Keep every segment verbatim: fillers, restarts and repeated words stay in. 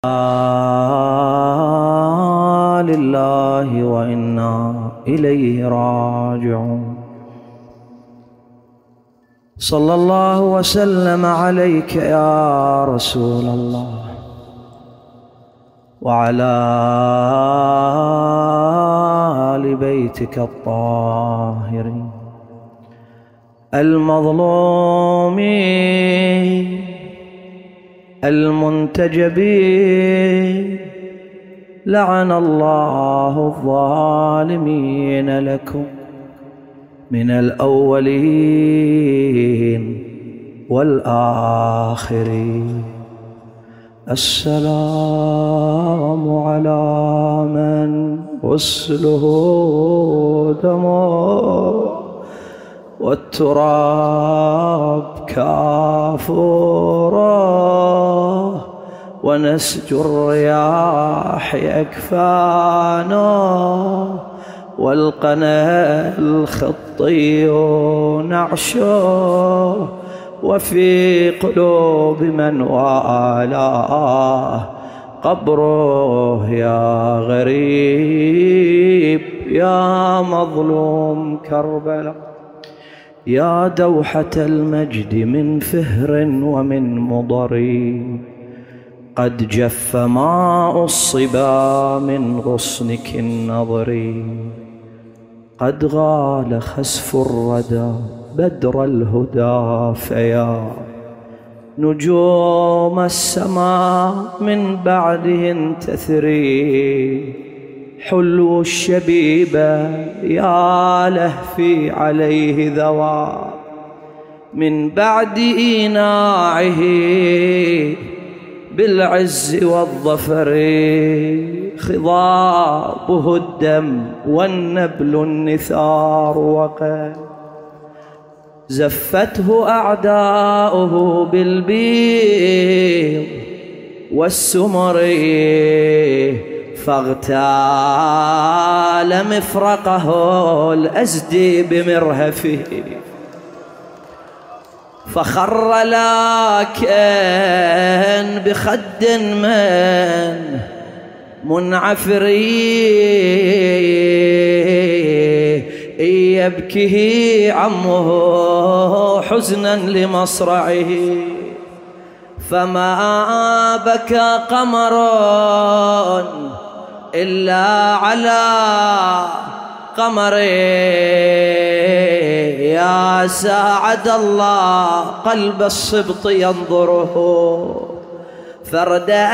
لله وإنا إليه راجعون. صلى الله وسلم عليك يا رسول الله وعلى آل بيتك الطاهرين المظلومين المنتجبين. لعن الله الظالمين لكم من الأولين والآخرين. السلام على من غسله دمه والتراب كافوره ونسج الرياح يكفانا والقنا الخطي نعشه وفي قلوب من والاه قبره. يا غريب يا مظلوم كربلاء يا دوحة المجد من فهر ومن مضر. قد جف ماء الصبا من غصنك النظر. قد غال خسف الردى بدر الهدى فيا نجوم السماء من بعدهن تثري. حلو الشبيبة يا لهفي عليه ذوى من بعد إيناعه بالعز والظفر. خضابه الدم والنبل النثار وقد زفته أعداؤه بالبيض والسمر. فاغتال مفرقه الأزدي بمرهفه فخر لكن بخد من منعفر يبكيه عمه حزنا لمصرعه. فما بكى قمر إلا على قمر. يا ساعد الله قلب الصبط ينظره فردا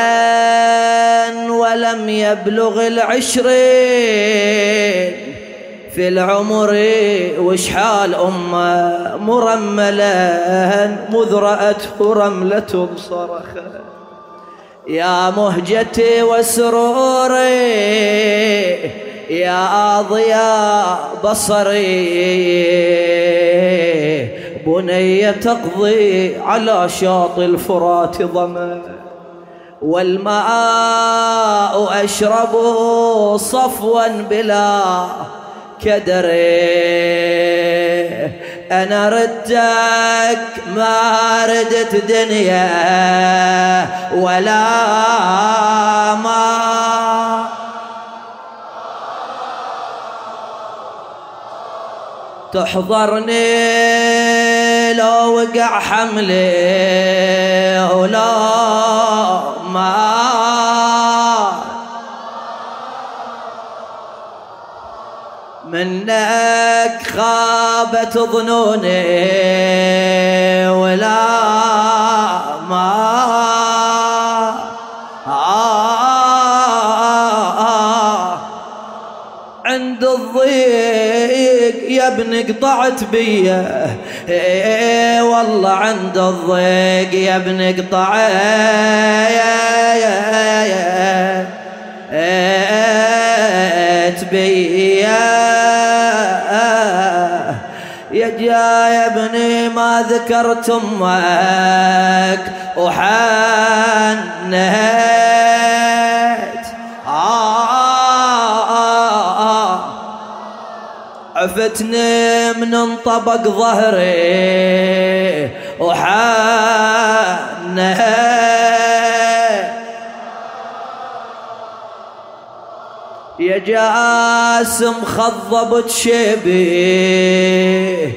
ولم يبلغ العشرين في العمر. وشحال أمه مرملا مذ رأته رملة صرخت. يا مهجتي وسروري يا ضياء بصري. بني تقضي على شاطئ الفرات ظما والماء أشرب صفوا بلا كدر. أنا ردك ما ردت دنيا ولا ما تحضرني لو وقع حملي ولا ما منك خابت ظنوني ولا ما آه عند الضيق يا ابن قطعت بيه. ايه والله عند الضيق يا ابن قطعت بيه. يا جا يا ابني ما ذكرت امك وحنيت. آه عفتني من انطبق ظهري وحنيت. يا جاسم خضبت شبيه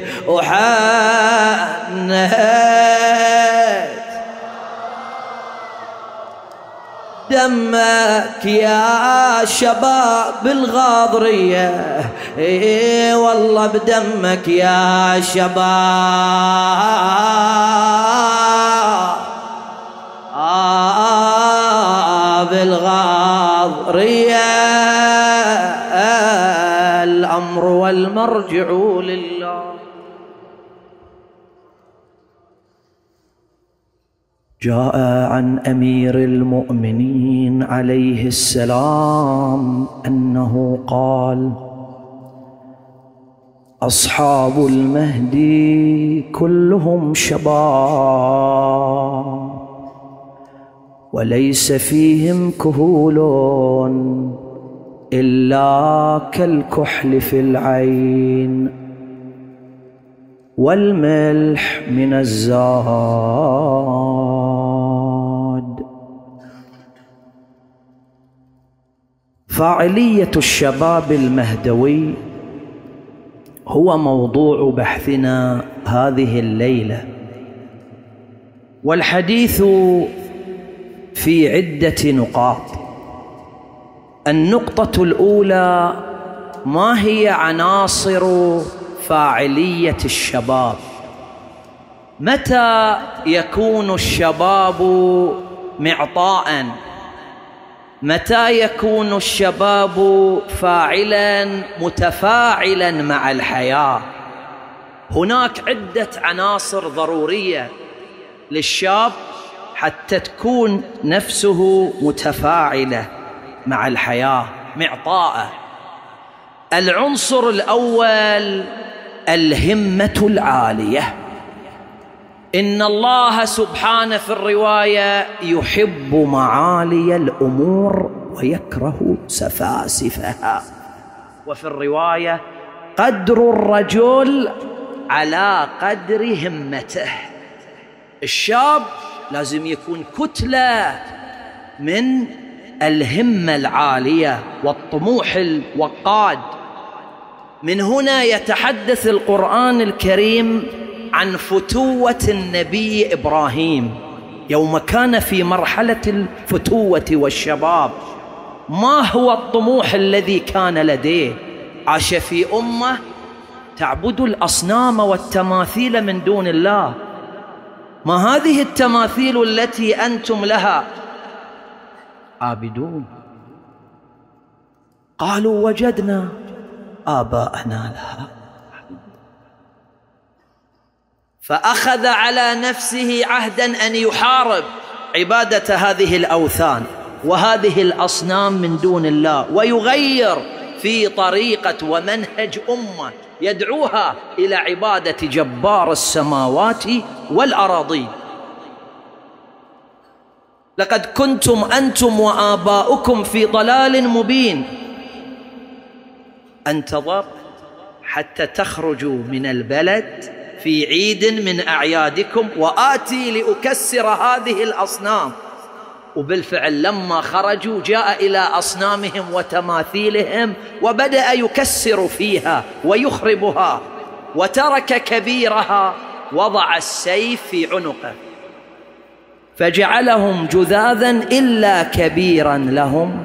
وحنهت دمك يا شباب الغاضرية، اي والله بدمك يا شباب بالغاضرية، الأمر والمرجع لله. جاء عن أمير المؤمنين عليه السلام أنه قال: أصحاب المهدي كلهم شباب وليس فيهم كهول إلا كالكحل في العين والملح من الزاد. فاعلية الشباب المهدوي هو موضوع بحثنا هذه الليلة، والحديث في عدة نقاط. النقطة الأولى: ما هي عناصر فاعلية الشباب؟ متى يكون الشباب معطاءً؟ متى يكون الشباب فاعلاً متفاعلاً مع الحياة؟ هناك عدة عناصر ضرورية للشاب حتى تكون نفسه متفاعلة مع الحياة معطاءة. العنصر الأول الهمة العالية. إن الله سبحانه في الرواية يحب معالي الأمور ويكره سفاسفها، وفي الرواية قدر الرجل على قدر همته. الشاب لازم يكون كتلة من الهمة العالية والطموح الوقاد. من هنا يتحدث القرآن الكريم عن فتوة النبي إبراهيم يوم كان في مرحلة الفتوة والشباب. ما هو الطموح الذي كان لديه؟ عاش في أمة تعبد الأصنام والتماثيل من دون الله. ما هذه التماثيل التي أنتم لها عابدون؟ قالوا وجدنا آباءنا لها. فأخذ على نفسه عهدا أن يحارب عبادة هذه الأوثان وهذه الأصنام من دون الله، ويغير في طريقة ومنهج أمة يدعوها إلى عبادة جبار السماوات والأراضين. لقد كنتم أنتم وآباؤكم في ضلال مبين. انتظر حتى تخرجوا من البلد في عيد من أعيادكم وآتي لأكسر هذه الأصنام. وبالفعل لما خرجوا جاء إلى أصنامهم وتماثيلهم وبدأ يكسر فيها ويخربها، وترك كبيرها وضع السيف في عنقه فجعلهم جذاذا إلا كبيرا لهم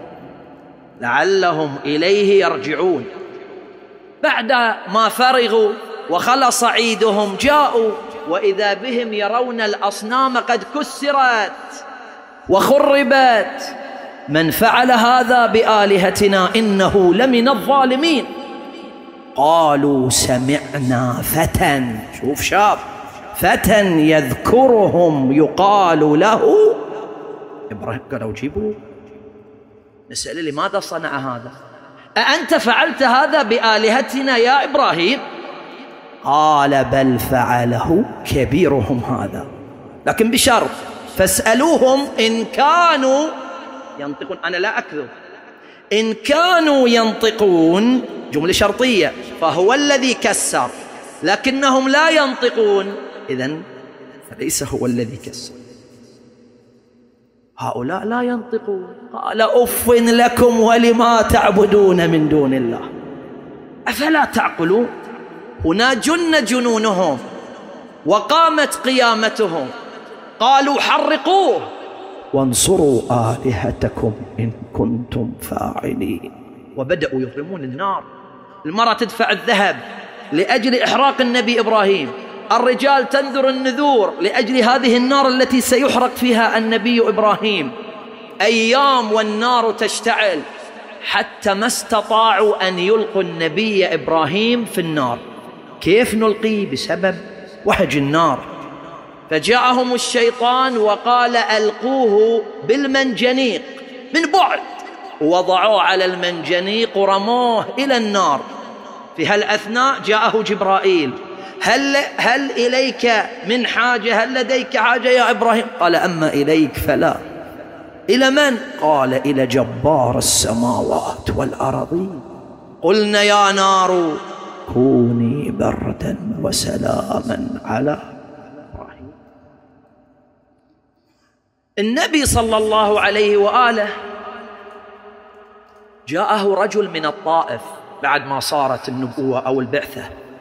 لعلهم إليه يرجعون. بعد ما فرغوا وخلص عيدهم جاءوا وإذا بهم يرون الأصنام قد كسرت وخربت. من فعل هذا بآلهتنا إنه لمن الظالمين. قالوا سمعنا فتى، شوف شاب، فتى يذكرهم يقال له إبراهيم. قالوا جيبوا نسأل لماذا صنع هذا؟ أأنت فعلت هذا بآلهتنا يا إبراهيم؟ قال بل فعله كبيرهم هذا، لكن بشرط فاسألوهم إن كانوا ينطقون. أنا لا أكذب، إن كانوا ينطقون جملة شرطية، فهو الذي كسر، لكنهم لا ينطقون، إذن فليس هو الذي كسر. هؤلاء لا ينطقون. قال أف لكم ولما تعبدون من دون الله أفلا تعقلون. هنا جن جنونهم وقامت قيامتهم، قالوا حرقوه وانصروا آلهتكم إن كنتم فاعلين. وبدأوا يضرمون النار. المرأة تدفع الذهب لأجل إحراق النبي إبراهيم، الرجال تنذر النذور لأجل هذه النار التي سيحرق فيها النبي إبراهيم. أيام والنار تشتعل حتى ما استطاعوا أن يلقوا النبي إبراهيم في النار. كيف نلقيه؟ بسبب وهج النار. فجاءهم الشيطان وقال ألقوه بالمنجنيق من بعد، ووضعوه على المنجنيق ورموه إلى النار. في هالأثناء جاءه جبرائيل، هل, هل إليك من حاجة؟ هل لديك حاجة يا إبراهيم؟ قال أما إليك فلا. إلى من؟ قال إلى جبار السماوات والأرضين. قلنا يا نار كوني بردا وسلاما على إبراهيم. النبي صلى الله عليه وآله جاءه رجل من الطائف بعد ما صارت النبوة أو البعثة،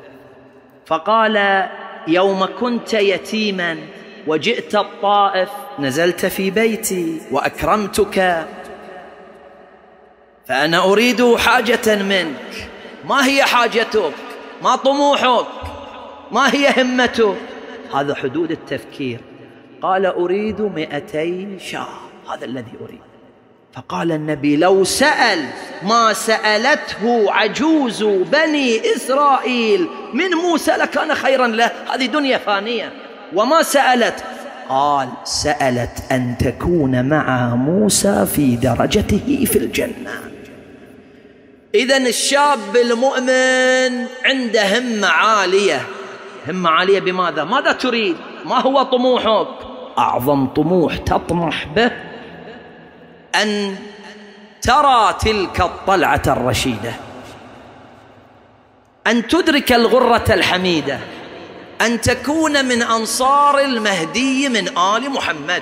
فقال يوم كنت يتيما وجئت الطائف نزلت في بيتي وأكرمتك، فأنا أريد حاجة منك. ما هي حاجتك؟ ما طموحك؟ ما هي همتك؟ هذا حدود التفكير. قال أريد مئتي شاة، هذا الذي أريد. فقال النبي لو سأل ما سألته عجوز بني إسرائيل من موسى لكان خيرا له، هذه دنيا فانية. وما سألت؟ قال سألت أن تكون مع موسى في درجته في الجنة. إذن الشاب المؤمن عنده همة عالية. همة عالية بماذا؟ ماذا تريد؟ ما هو طموحك؟ أعظم طموح تطمح به أن ترى تلك الطلعة الرشيدة، أن تدرك الغرة الحميدة، أن تكون من أنصار المهدي من آل محمد.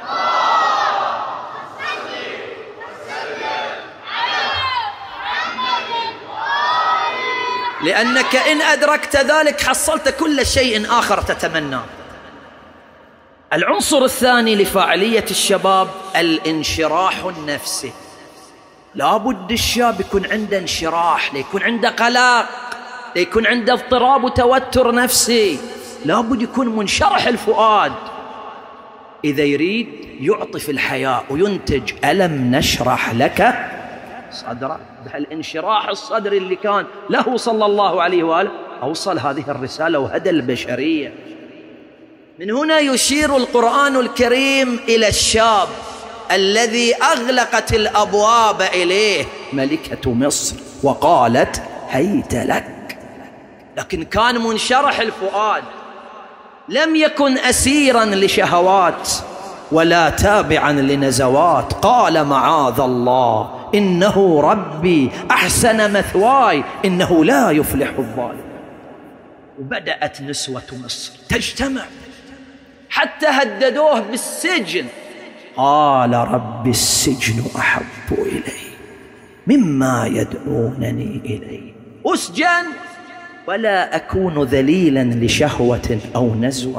لأنك إن أدركت ذلك حصلت كل شيء آخر تتمناه. العنصر الثاني لفاعلية الشباب الانشراح النفسي. لا بد الشاب يكون عنده انشراح، ليكون عنده قلق، ليكون عنده اضطراب وتوتر نفسي، لا بد يكون منشرح الفؤاد. إذا يريد يعطف الحياة وينتج ألم نشرح لك صدرك. بهالانشراح الصدر اللي كان له صلى الله عليه وآله أوصل هذه الرسالة وهدى البشرية. من هنا يشير القرآن الكريم إلى الشاب الذي أغلقت الأبواب إليه ملكة مصر وقالت هيت لك، لكن كان منشرح الفؤاد، لم يكن أسيرا لشهوات ولا تابعا لنزوات. قال معاذ الله إنه ربي أحسن مثواي إنه لا يفلح الظالم. وبدأت نسوة مصر تجتمع حتى هددوه بالسجن. قال رب السجن أحب إلي مما يدعونني إليه، أسجن ولا أكون ذليلا لشهوة أو نزوة،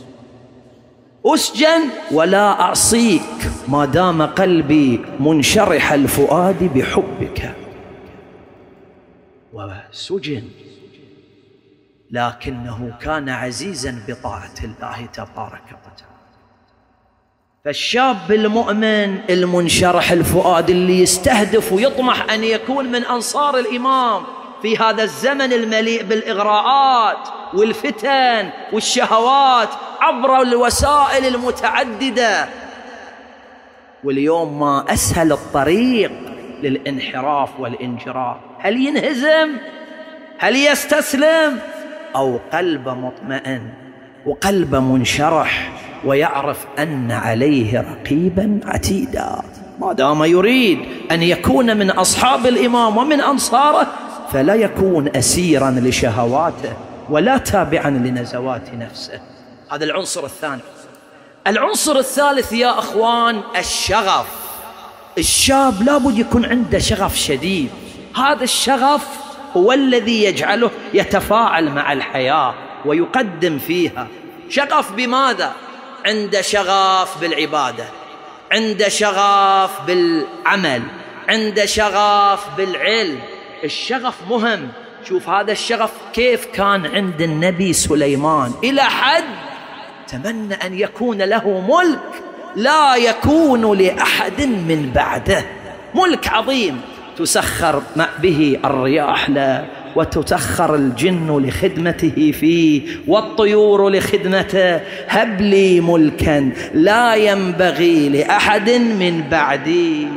أسجن ولا أعصيك ما دام قلبي منشرح الفؤاد بحبك. وسجن لكنه كان عزيزا بطاعة الله تبارك وتعالى. فالشاب المؤمن المنشرح الفؤاد اللي يستهدف ويطمح أن يكون من أنصار الإمام في هذا الزمن المليء بالإغراءات والفتن والشهوات عبر الوسائل المتعددة. واليوم ما أسهل الطريق للانحراف والانجراف. هل ينهزم؟ هل يستسلم؟ أو قلب مطمئن وقلب منشرح ويعرف أن عليه رقيبا عتيدا. ما دام يريد أن يكون من أصحاب الإمام ومن أنصاره فلا يكون أسيرا لشهواته ولا تابعا لنزوات نفسه. هذا العنصر الثاني. العنصر الثالث يا أخوان الشغف. الشاب لابد يكون عنده شغف شديد. هذا الشغف هو الذي يجعله يتفاعل مع الحياة ويقدم فيها. شغف بماذا؟ عنده شغف بالعبادة، عنده شغف بالعمل، عنده شغف بالعلم. الشغف مهم. شوف هذا الشغف كيف كان عند النبي سليمان، إلى حد تمنى أن يكون له ملك لا يكون لأحد من بعده. ملك عظيم تسخر به الرياح له، وتسخر الجن لخدمته فيه، والطيور لخدمته. هب لي ملكا لا ينبغي لأحد من بعدي.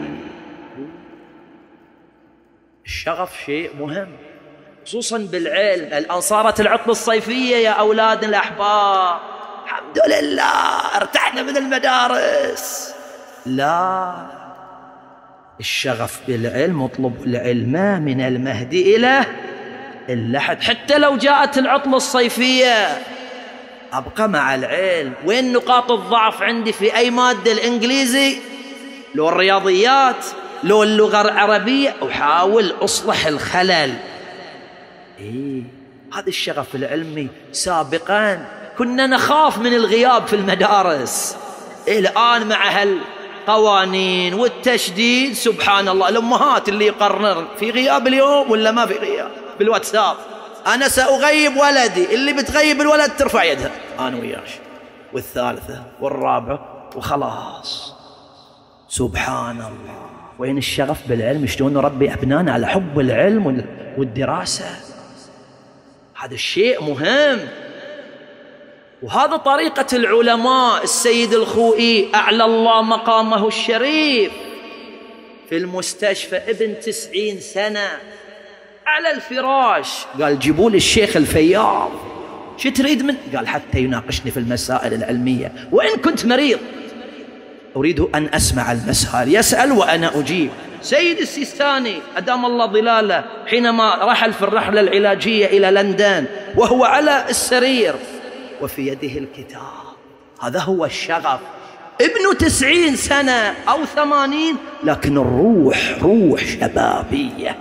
الشغف شيء مهم خصوصا بالعلم. الآن صارت العطلة الصيفية يا أولاد الأحباب، الحمد لله ارتحنا من المدارس. لا، الشغف بالعلم، اطلب العلم من المهدي إلى اللحد. حتى لو جاءت العطلة الصيفية أبقى مع العلم. وين نقاط الضعف عندي في أي مادة؟ الإنجليزي، لو الرياضيات، لو اللغة العربية، أحاول أصلح الخلل. إيه، هذا الشغف العلمي. سابقا كنا نخاف من الغياب في المدارس، الآن مع هالقوانين والتشديد سبحان الله، الأمهات اللي يقررن في غياب اليوم ولا ما في غياب بالواتساب، أنا سأغيب ولدي، اللي بتغيب الولد ترفع يدها، أنا وياش، والثالثة والرابعة، وخلاص. سبحان الله. وين الشغف بالعلم؟ شلون نربي أبنائنا على حب العلم والدراسة؟ هذا الشيء مهم. وهذا طريقة العلماء. السيد الخوئي أعلى الله مقامه الشريف في المستشفى، ابن تسعين سنة على الفراش، قال جيبوا لي الشيخ الفياض. شو تريد من؟ قال حتى يناقشني في المسائل العلمية، وإن كنت مريض أريد أن أسمع المسائل، يسأل وأنا أجيب. سيد السيستاني أدام الله ظلاله حينما رحل في الرحلة العلاجية إلى لندن وهو على السرير وفي يده الكتاب، هذا هو الشغف. ابن تسعين سنة أو ثمانين، لكن الروح روح شبابية.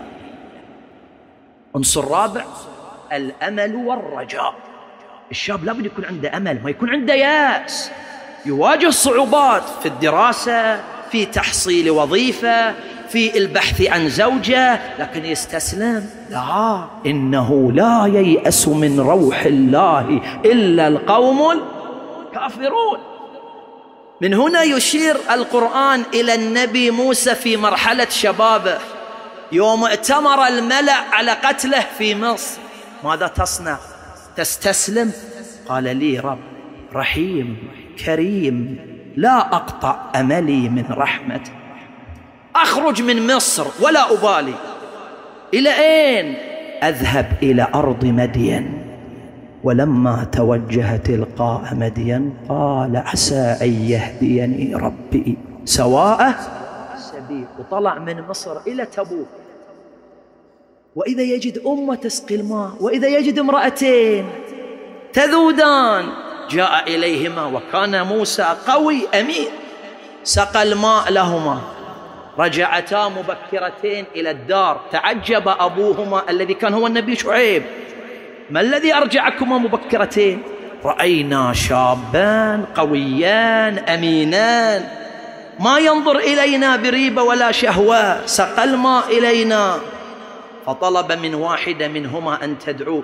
عنصر رابع الأمل والرجاء. الشاب لابد يكون عنده أمل، ما يكون عنده يأس. يواجه صعوبات في الدراسة، في تحصيل وظيفة، في البحث عن زوجة، لكن يستسلم؟ لا، إنه لا ييأس من روح الله إلا القوم الكافرون. من هنا يشير القرآن إلى النبي موسى في مرحلة شبابه، يوم ائتمر الملأ على قتله في مصر. ماذا تصنع؟ تستسلم؟ قال لي رب رحيم كريم لا أقطع أملي من رحمته، أخرج من مصر ولا أبالي. إلى أين؟ أذهب إلى أرض مدين. ولما توجه تلقاء مدين قال عسى أن يهديني ربي سواء السبيل. وطلع من مصر إلى تبوك، وإذا يجد أمة تسقي الماء، وإذا يجد امرأتين تذودان جاء إليهما، وكان موسى قوي أمين، سقى الماء لهما. رجعتا مبكرتين إلى الدار، تعجب أبوهما الذي كان هو النبي شعيب، ما الذي أرجعكما مبكرتين؟ رأينا شابان قويان أمينان ما ينظر إلينا بريبة ولا شهوة، سقى الماء إلينا. فطلب من واحدة منهما أن تدعوه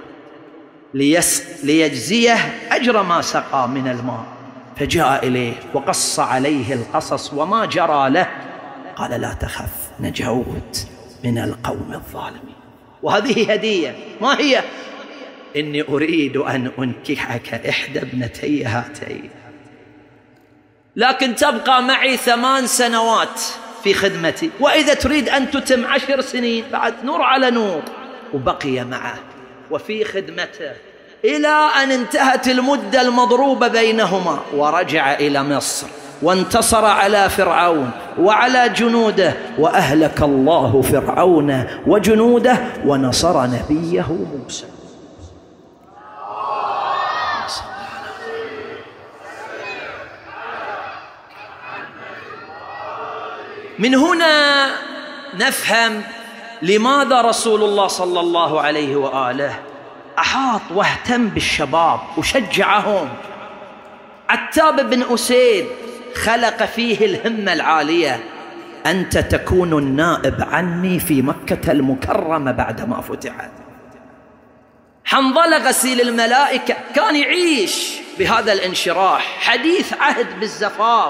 ليجزيه أجر ما سقى من الماء، فجاء إليه وقص عليه القصص وما جرى له. قال لا تخف نجوت من القوم الظالمين. وهذه هدية، ما هي؟ إني أريد أن أنكحك إحدى ابنتي هاتين، لكن تبقى معي ثمان سنوات في خدمتي، وإذا تريد أن تتم عشر سنين بعد نور على نور. وبقي معه وفي خدمته إلى أن انتهت المدة المضروبة بينهما، ورجع إلى مصر وانتصر على فرعون وعلى جنوده، وأهلك الله فرعون وجنوده ونصر نبيه موسى. من هنا نفهم لماذا رسول الله صلى الله عليه وآله أحاط واهتم بالشباب وشجعهم. عتاب بن أسيد خلق فيه الهمة العالية: أنت تكون النائب عني في مكة المكرمة بعدما فتحت. حنظلة غسيل الملائكة كان يعيش بهذا الانشراح، حديث عهد بالزفاف،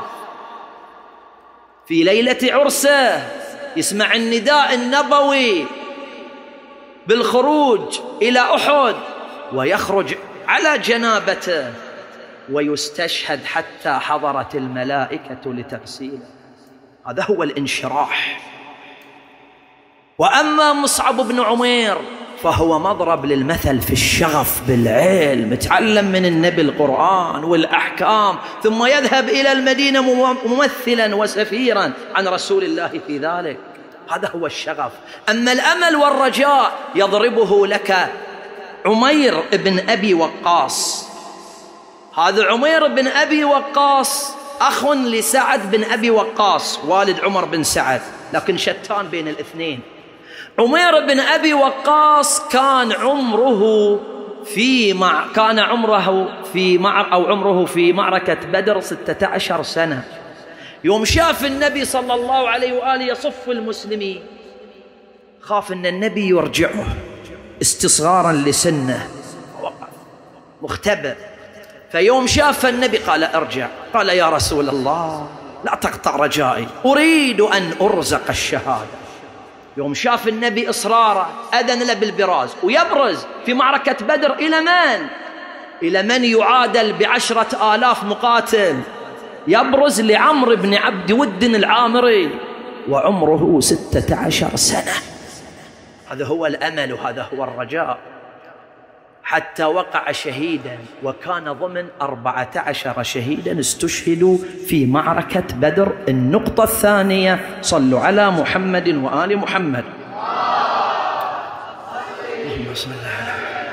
في ليلة عرسه يسمع النداء النبوي بالخروج إلى أحد ويخرج على جنابته ويستشهد حتى حضرت الملائكة لتغسيله. هذا هو الانشراح. وأما مصعب بن عمير فهو مضرب للمثل في الشغف بالعلم، تعلم من النبي القرآن والأحكام، ثم يذهب إلى المدينة ممثلا وسفيرا عن رسول الله في ذلك. هذا هو الشغف. أما الأمل والرجاء يضربه لك عمير بن أبي وقاص. هذا عمير بن أبي وقاص أخ لسعد بن أبي وقاص والد عمر بن سعد، لكن شتان بين الاثنين. عمير بن أبي وقاص كان عمره في مع كان عمره في مع أو عمره في معركة بدر ستة عشر سنة. يوم شاف النبي صلى الله عليه وآله يصف المسلمين خاف أن النبي يرجعه استصغارا لسنه، وقف مختبئ. فيوم شاف النبي قال: ارجع. قال: يا رسول الله لا تقطع رجائي، أريد أن أرزق الشهادة. يوم شاف النبي إصراره أذن له بالبراز، ويبرز في معركة بدر. إلى من؟ إلى من يعادل بعشرة آلاف مقاتل. يبرز لعمرو بن عبد ود العامري وعمره ستة عشر سنة. هذا هو الأمل وهذا هو الرجاء. حتى وقع شهيدا، وكان ضمن أربعة عشر شهيدا استشهدوا في معركة بدر. النقطة الثانية: صلوا على محمد وآل محمد. اللهم صل على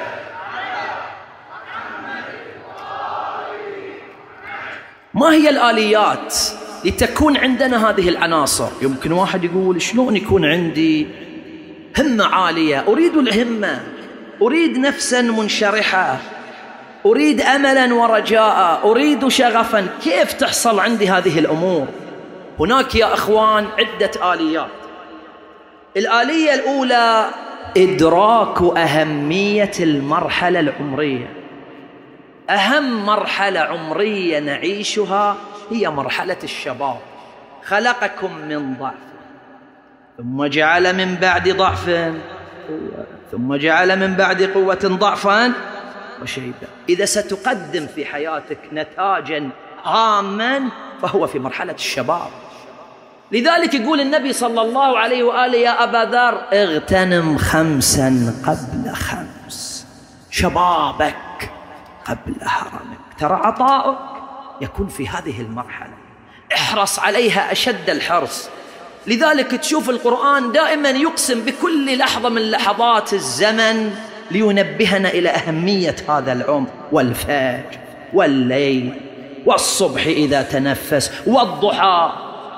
ما هي الآليات لتكون عندنا هذه العناصر؟ يمكن واحد يقول: شلون يكون عندي همة عالية؟ أريد الهمة، أريد نفسا منشرحة، أريد أملا ورجاء، أريد شغفا. كيف تحصل عندي هذه الأمور؟ هناك يا أخوان عدة آليات. الآلية الأولى: إدراك أهمية المرحلة العمرية. أهم مرحلة عمرية نعيشها هي مرحلة الشباب. خلقكم من ضعف ثم جعل من بعد ضعف قوة ثم جعل من بعد قوة ضعفا وشيبا. إذا ستقدم في حياتك نتاجا هاما فهو في مرحلة الشباب. لذلك يقول النبي صلى الله عليه وآله: يا أبا ذر اغتنم خمسا قبل خمس، شبابك قبل هرمك. ترى عطاؤك يكون في هذه المرحلة، احرص عليها أشد الحرص. لذلك تشوف القرآن دائما يقسم بكل لحظة من لحظات الزمن لينبهنا إلى أهمية هذا العمر، والفجر والليل والصبح إذا تنفس والضحى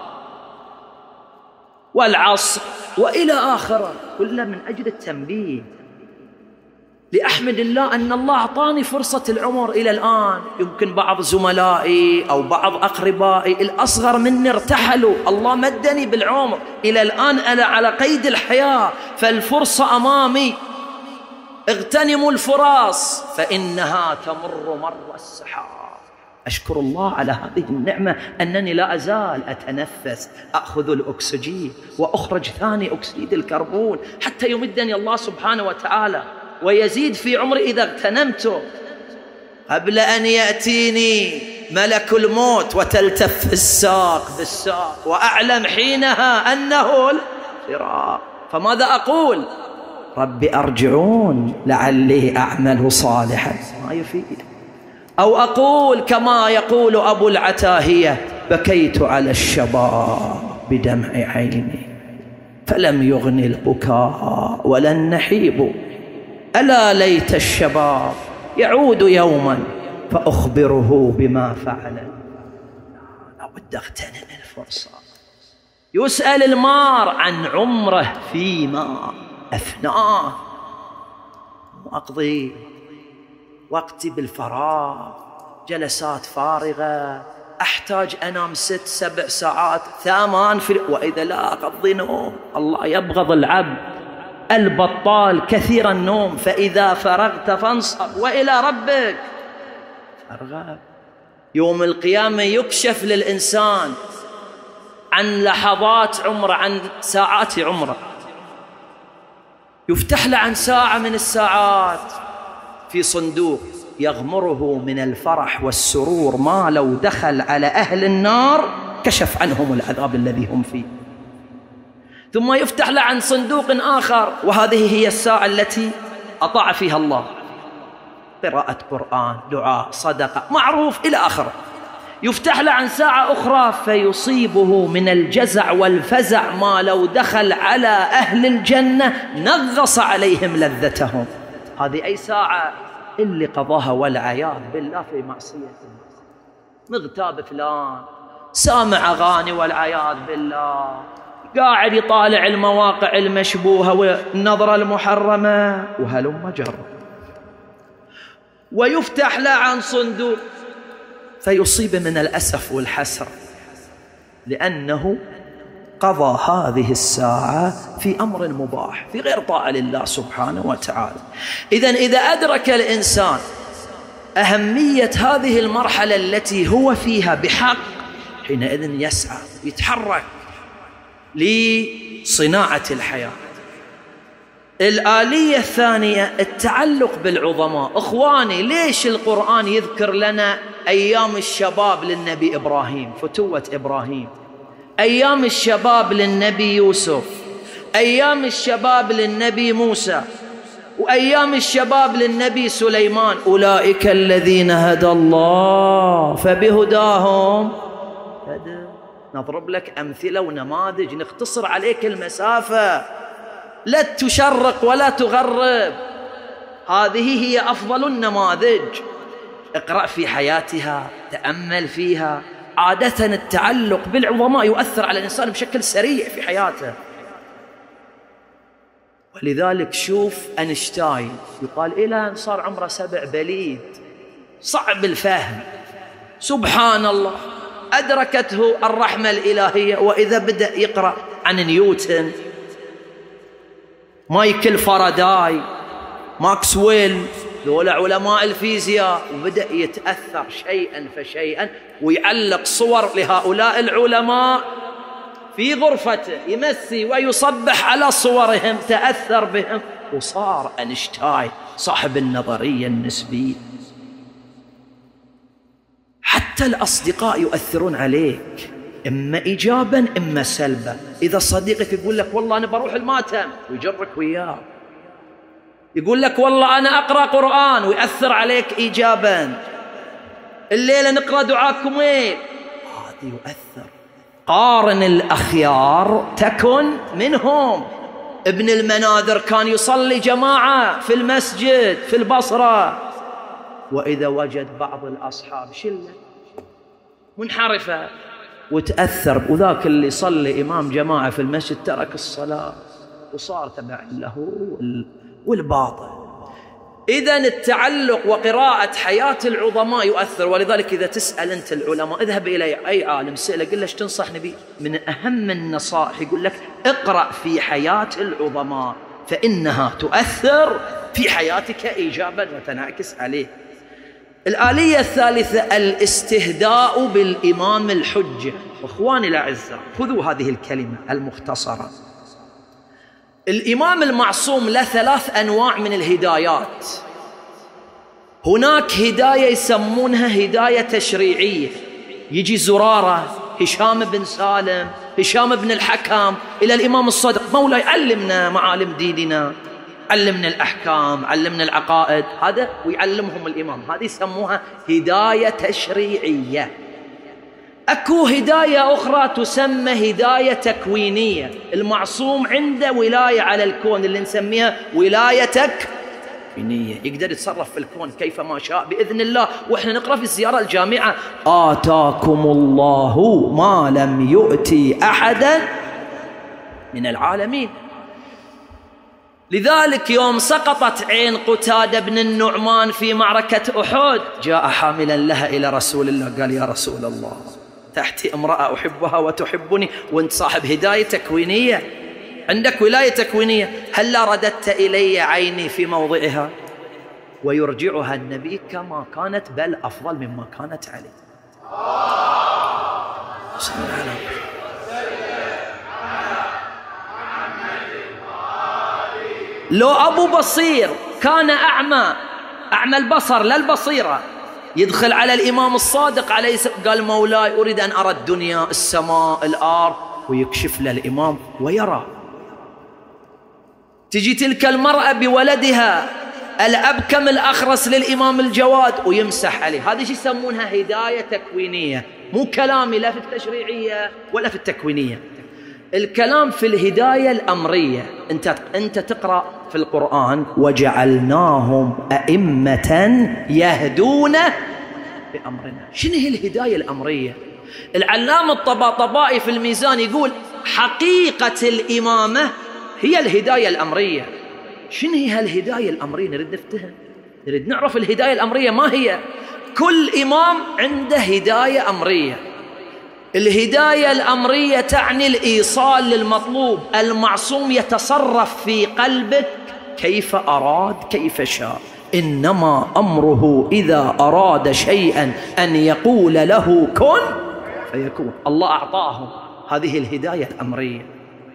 والعصر وإلى آخره، كله من أجل التنبيه. لأحمد الله أن الله أعطاني فرصة العمر إلى الآن. يمكن بعض زملائي أو بعض أقربائي الأصغر مني ارتحلوا، الله مدني بالعمر إلى الآن أنا على قيد الحياة، فالفرصة أمامي. اغتنموا الفرص فإنها تمر مر السحاب. أشكر الله على هذه النعمة أنني لا أزال أتنفس، أخذ الأكسجين وأخرج ثاني أكسيد الكربون حتى يمدني الله سبحانه وتعالى ويزيد في عمري إذا اغتنمته، قبل أن يأتيني ملك الموت وتلتف الساق بالساق، وأعلم حينها أنه الفراق. فماذا أقول؟ رب أرجعون لعلي أعمل صالحا. ما يفيد. أو أقول كما يقول أبو العتاهية: بكيت على الشباب بدمع عيني فلم يغن البكاء ولا النحيب، ألا ليت الشباب يعود يوما فأخبره بما فعل. لابد أغتنم الفرصة، يسأل المار عن عمره فيما أفناه. أقضي وقتي بالفراغ، جلسات فارغة، أحتاج أنام ست سبع ساعات ثمان في وإذا لا أقضي نوم. الله يبغض العبد البطال كثير النوم، فإذا فرغت فانصب وإلى ربك فارغب. يوم القيامة يكشف للإنسان عن لحظات عمره، عن ساعات عمره، يفتح له عن ساعة من الساعات في صندوق يغمره من الفرح والسرور ما لو دخل على أهل النار كشف عنهم العذاب الذي هم فيه. ثم يفتح له عن صندوق آخر، وهذه هي الساعة التي أطاع فيها الله، قراءة قرآن، دعاء، صدقة، معروف إلى آخره. يفتح له عن ساعة أخرى فيصيبه من الجزع والفزع ما لو دخل على أهل الجنة نغص عليهم لذتهم. هذه أي ساعة؟ اللي قضاها والعياذ بالله في معصية الله، مغتاب فلان، سامع أغاني والعياذ بالله، قاعد يطالع المواقع المشبوهة والنظرة المحرمة وهلم جر. ويفتح له عن صندوق فيصيب من الأسف والحسرة لأنه قضى هذه الساعة في أمر مباح في غير طاعة لله سبحانه وتعالى. إذن إذا أدرك الإنسان أهمية هذه المرحلة التي هو فيها بحق، حينئذ يسعى يتحرك لصناعة الحياة. الآلية الثانية التعلق بالعظماء. إخواني، ليش القرآن يذكر لنا أيام الشباب للنبي إبراهيم، فتوة إبراهيم، أيام الشباب للنبي يوسف، أيام الشباب للنبي موسى، وأيام الشباب للنبي سليمان؟ أولئك الذين هدى الله فبهداهم هدى. نضرب لك أمثلة ونماذج نختصر عليك المسافة، لا تشرق ولا تغرب. هذه هي أفضل النماذج، اقرأ في حياتها، تأمل فيها. عادة التعلق بالعظماء يؤثر على الإنسان بشكل سريع في حياته. ولذلك شوف أينشتاين، يقال إلى أن صار عمره سبع بليد، صعب الفهم، سبحان الله، أدركته الرحمة الإلهية. وإذا بدأ يقرأ عن نيوتن، مايكل فاراداي، ماكسويل، ذولا علماء الفيزياء، وبدأ يتأثر شيئا فشيئا ويعلق صور لهؤلاء العلماء في غرفته، يمسي ويصبح على صورهم، تأثر بهم وصار أينشتاين صاحب النظرية النسبية. حتى الأصدقاء يؤثرون عليك، إما إيجابا إما سلبا. إذا صديقك يقول لك والله أنا بروح الماتم ويجرك وياه، يقول لك والله أنا أقرأ قرآن ويأثر عليك إيجابا، الليلة نقرأ دعاء كميل، هذا يؤثر. قارن الأخيار تكن منهم. ابن المناذر كان يصلي جماعة في المسجد في البصرة، وإذا وجد بعض الأصحاب شلة منحرفة وتأثر، وذاك اللي صلي إمام جماعة في المسجد ترك الصلاة وصار تبع له والباطل. إذن التعلق وقراءة حياة العظماء يؤثر. ولذلك إذا تسأل أنت العلماء، اذهب إلى أي عالم سأله قل له ايش تنصحني به، من أهم النصائح يقول لك اقرأ في حياة العظماء فإنها تؤثر في حياتك إيجابا وتنعكس عليه. الآلية الثالثة الاستهداء بالإمام الحجة. أخواني الأعزاء، خذوا هذه الكلمة المختصرة. الإمام المعصوم له ثلاث أنواع من الهدايات. هناك هداية يسمونها هداية تشريعية، يجي زرارة هشام بن سالم، هشام بن الحكم إلى الإمام الصادق، مولاي علمنا معالم ديننا، علمنا الأحكام، علمنا العقائد، هذا ويعلمهم الإمام، هذه يسموها هداية تشريعية. أكو هداية أخرى تسمى هداية تكوينية. المعصوم عنده ولاية على الكون اللي نسميها ولاية تكوينية، يقدر يتصرف في الكون كيف ما شاء بإذن الله. وإحنا نقرأ في الزيارة الجامعة آتاكم الله ما لم يؤتي أحدا من العالمين. لذلك يوم سقطت عين قتادة بن النعمان في معركة أحد جاء حاملا لها إلى رسول الله، قال يا رسول الله تحتي امرأة أحبها وتحبني وانت صاحب هداية تكوينية، عندك ولاية تكوينية، هلا رددت إلي عيني في موضعها؟ ويرجعها النبي كما كانت بل أفضل مما كانت عليه. لو أبو بصير كان أعمى أعمى البصر لا البصيرة يدخل على الإمام الصادق عليه السلام قال مولاي أريد أن أرى الدنيا السماء الأرض، ويكشف له الإمام ويرى. تجي تلك المرأة بولدها الأبكم الأخرس للإمام الجواد ويمسح عليه، هذه شو يسمونها؟ هداية تكوينية. مو كلامي لا في التشريعية ولا في التكوينية، الكلام في الهداية الأمرية. أنت أنت تقرأ في القرآن وجعلناهم أئمة يهدون بأمرنا. شنو هي الهداية الأمرية؟ العلامة الطباطبائي في الميزان يقول حقيقة الإمامة هي الهداية الأمرية. شنو هي الهداية الأمرية؟ نريد نفتهم، نريد نعرف الهداية الأمرية ما هي. كل إمام عنده هداية أمرية. الهداية الأمرية تعني الإيصال للمطلوب، المعصوم يتصرف في قلبك كيف أراد كيف شاء، إنما أمره إذا أراد شيئا أن يقول له كن فيكون. الله أعطاهم هذه الهداية الأمرية.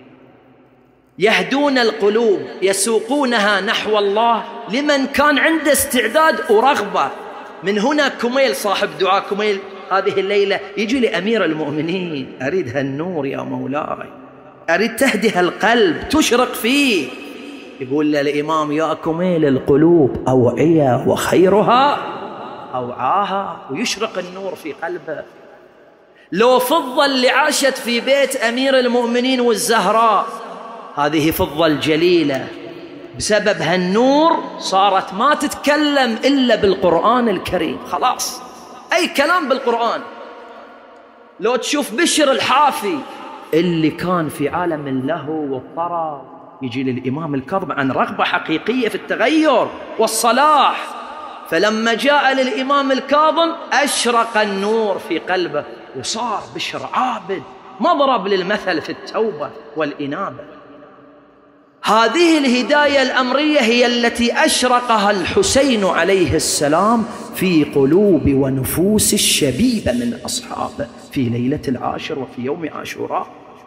يهدون القلوب، يسوقونها نحو الله لمن كان عنده استعداد ورغبة. من هنا كميل صاحب دعاء كميل هذه الليلة يجي لأمير المؤمنين، أريد هالنور يا مولاي، أريد تهدي هالقلب تشرق فيه. يقول له الإمام يا كميل القلوب أوعية وخيرها أوعاها، ويشرق النور في قلبه. لو فضة اللي عاشت في بيت أمير المؤمنين والزهراء، هذه فضة الجليلة، بسبب هالنور صارت ما تتكلم إلا بالقرآن الكريم، خلاص أي كلام بالقرآن. لو تشوف بشر الحافي اللي كان في عالم اللهو والطرب، يجي للإمام الكاظم عن رغبة حقيقية في التغير والصلاح، فلما جاء للإمام الكاظم أشرق النور في قلبه وصار بشر عابد مضرب للمثل في التوبة والإنابة. هذه الهداية الأمرية هي التي أشرقها الحسين عليه السلام في قلوب ونفوس الشبيبة من أصحابه في ليلة العاشر وفي يوم عاشوراء.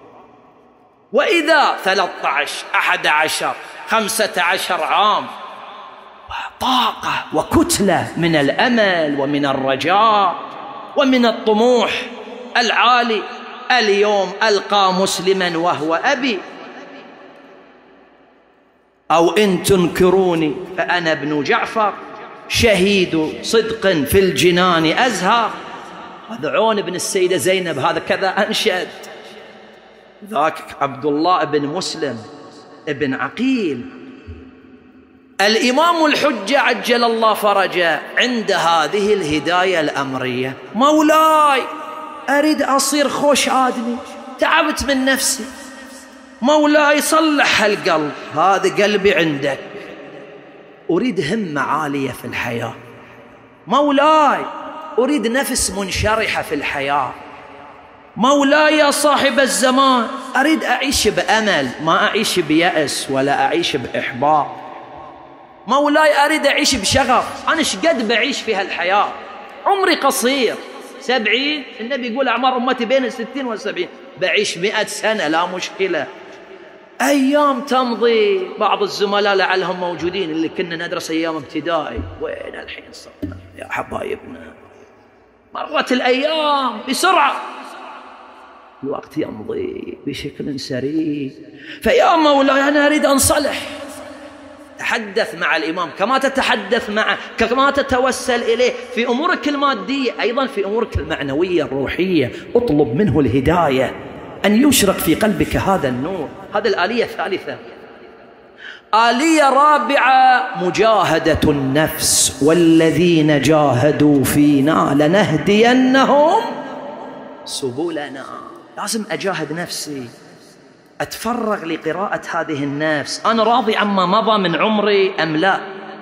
وإذا ثلاثة عشر أحد عشر خمسة عشر عام طاقة وكتلة من الأمل ومن الرجاء ومن الطموح العالي. اليوم ألقى مسلما وهو أبي، أو إن تنكروني فأنا ابن جعفر شهيد صدق في الجنان أزهر. هذا عون بن السيدة زينب، هذا كذا أنشد. ذاك عبد الله بن مسلم ابن عقيل. الإمام الحجة عجل الله فرجه عند هذه الهداية الأمرية، مولاي أريد أصير خوش آدمي، تعبت من نفسي، مولاي صلح هالقلب، هذا قلبي عندك، أريد همة عالية في الحياة، مولاي أريد نفس منشرحة في الحياة، مولاي يا صاحب الزمان أريد أعيش بأمل ما أعيش بيأس ولا أعيش بإحباط، مولاي أريد أعيش بشغف. أنا شقد بعيش في هالحياة، عمري قصير سبعين، النبي يقول أعمار أمتي بين الستين والسبعين، بعيش مئة سنة لا مشكلة. أيام تمضي، بعض الزملاء لعلهم موجودين اللي كنا ندرس أيام ابتدائي، وين الحين صرنا يا حبايبنا؟ مرت الأيام بسرعة، الوقت يمضي بشكل سريع. فيا مولاي أنا أريد أنصلح. تحدث مع الإمام كما تتحدث معه، كما تتوسل إليه في أمورك المادية، أيضا في أمورك المعنوية الروحية. اطلب منه الهداية، أن يشرق في قلبك هذا النور. هذا الآلية الثالثة. آلية رابعة مجاهدة النفس، والذين جاهدوا فينا لنهدينهم سبلنا. لازم أجاهد نفسي، أتفرغ لقراءة هذه النفس. أنا راضي عما مضى من عمري أم لا؟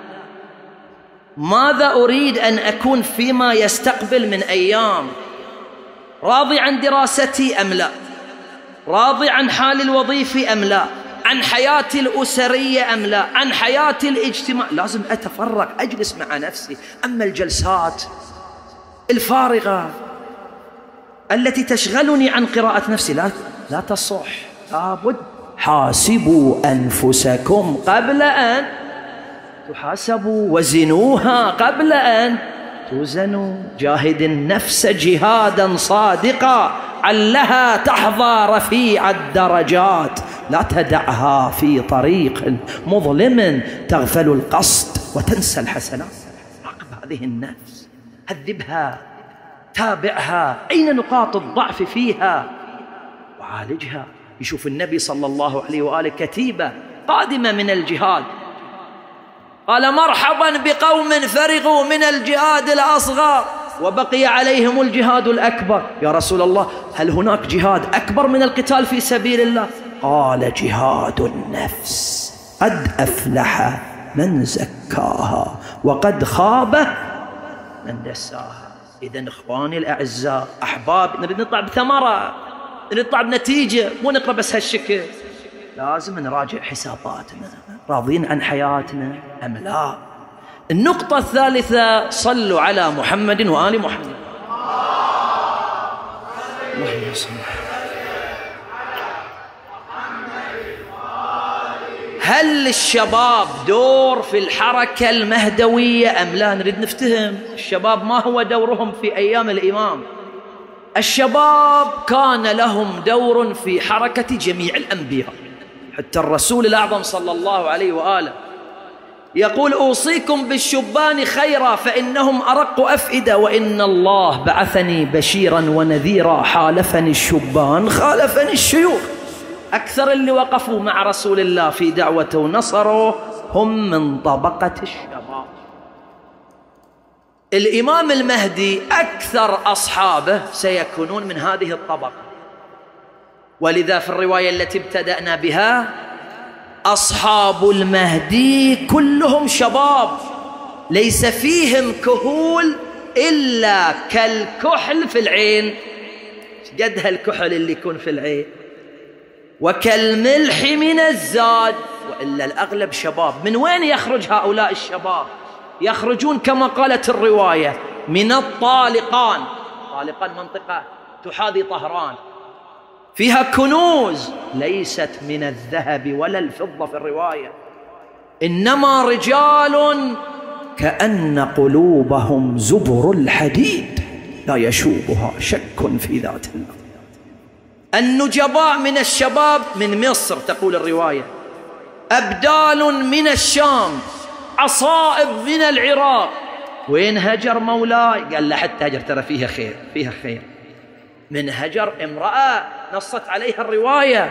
ماذا أريد أن أكون فيما يستقبل من أيام؟ راضي عن دراستي أم لا؟ راضي عن حالي الوظيفي أم لا؟ عن حياتي الأسرية أم لا؟ عن حياتي الاجتماع؟ لازم أتفرغ، أجلس مع نفسي. أما الجلسات الفارغة التي تشغلني عن قراءة نفسي لا لا تصح. لابد حاسبوا أنفسكم قبل أن تحاسبوا، وزنوها قبل أن توزنوا. جاهد النفس جهادا صادقا علها تحظى رفيع الدرجات، لا تدعها في طريق مظلم تغفل القصد وتنسى الحسنات. راقب هذه النفس، هذبها، تابعها، أين نقاط الضعف فيها وعالجها. يشوف النبي صلى الله عليه وآله كتيبة قادمة من الجهاد، قال مرحبا بقوم فرغوا من الجهاد الأصغر وبقي عليهم الجهاد الأكبر. يا رسول الله، هل هناك جهاد أكبر من القتال في سبيل الله؟ قال جهاد النفس، قد أفلح من زكاها وقد خاب من دساها. إذن إخواني الأعزاء أحباب، نريد نطلع بثمرة، نريد نطلع بنتيجة، مو نقرأ بس هالشكل. لازم نراجع حساباتنا، راضين عن حياتنا أم لا؟ النقطة الثالثة، صلوا على محمد وآل محمد. اللهم صل. هل للشباب دور في الحركة المهدوية أم لا؟ نريد نفتهم الشباب ما هو دورهم في أيام الإمام. الشباب كان لهم دور في حركة جميع الأنبياء، حتى الرسول الأعظم صلى الله عليه وآله يقول أوصيكم بالشبان خيرا فإنهم أرق أفئدة، وإن الله بعثني بشيرا ونذيرا، حالفني الشبان خالفني الشيوخ. أكثر اللي وقفوا مع رسول الله في دعوته ونصره هم من طبقة الشباب. الإمام المهدي أكثر أصحابه سيكونون من هذه الطبقة، ولذا في الرواية التي ابتدأنا بها أصحاب المهدي كلهم شباب، ليس فيهم كهول إلا كالكحل في العين. قد هالكحل اللي يكون في العين، وكالملح من الزاد، وإلا الأغلب شباب. من وين يخرج هؤلاء الشباب؟ يخرجون كما قالت الرواية من الطالقان. طالقان منطقة تحاذي طهران، فيها كنوز ليست من الذهب ولا الفضة في الرواية، إنما رجال كأن قلوبهم زبر الحديد لا يشوبها شك في ذات الله. النجباء من الشباب من مصر تقول الرواية، أبدال من الشام، عصائب من العراق. وين هجر مولاي؟ قال لا حتى هجر ترى فيها خير، فيها خير. من هجر امرأة نصت عليها الرواية،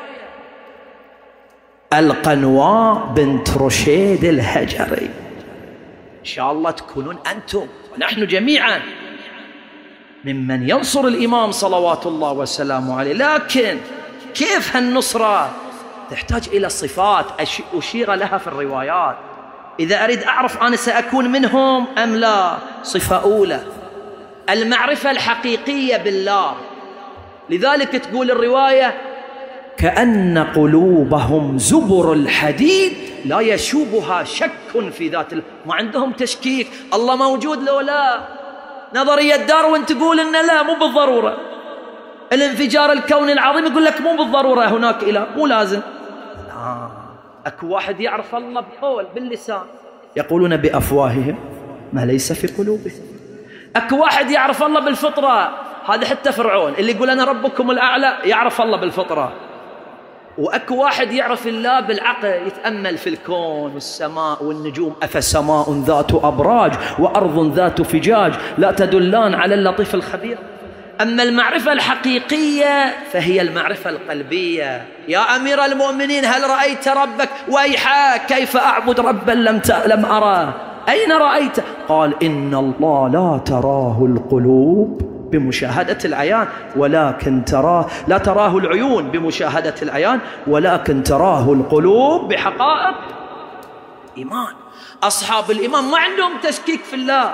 القنواء بنت رشيد الهجري. إن شاء الله تكونون أنتم ونحن جميعا ممن ينصر الإمام صلوات الله وسلامه عليه. لكن كيف هالنصرة؟ تحتاج إلى صفات أشير لها في الروايات إذا أريد أعرف أنا سأكون منهم أم لا. صفة أولى المعرفة الحقيقية بالله، لذلك تقول الرواية كأن قلوبهم زبر الحديد لا يشوبها شك في ذات الله. ما عندهم تشكيك الله موجود لو لا. نظرية داروين تقول إن لا، مو بالضرورة. الانفجار الكوني العظيم يقول لك مو بالضرورة هناك إله، مو لازم. لا، أكو واحد يعرف الله بقول باللسان، يقولون بأفواههم ما ليس في قلوبهم. أكو واحد يعرف الله بالفطرة، هذا حتى فرعون اللي يقول أنا ربكم الأعلى يعرف الله بالفطرة. وأكو واحد يعرف الله بالعقل، يتأمل في الكون والسماء والنجوم، أفسماء ذات أبراج وأرض ذات فجاج لا تدلان على اللطيف الخبير. أما المعرفة الحقيقية فهي المعرفة القلبية. يا أمير المؤمنين هل رأيت ربك؟ ويحاك كيف أعبد ربا لم لم أراه؟ أين رأيته؟ قال إن الله لا تراه القلوب بمشاهدة العيان، ولكن تراه لا تراه العيون بمشاهدة العيان، ولكن تراه القلوب بحقائق إيمان. أصحاب الإمام ما عندهم تشكيك في الله،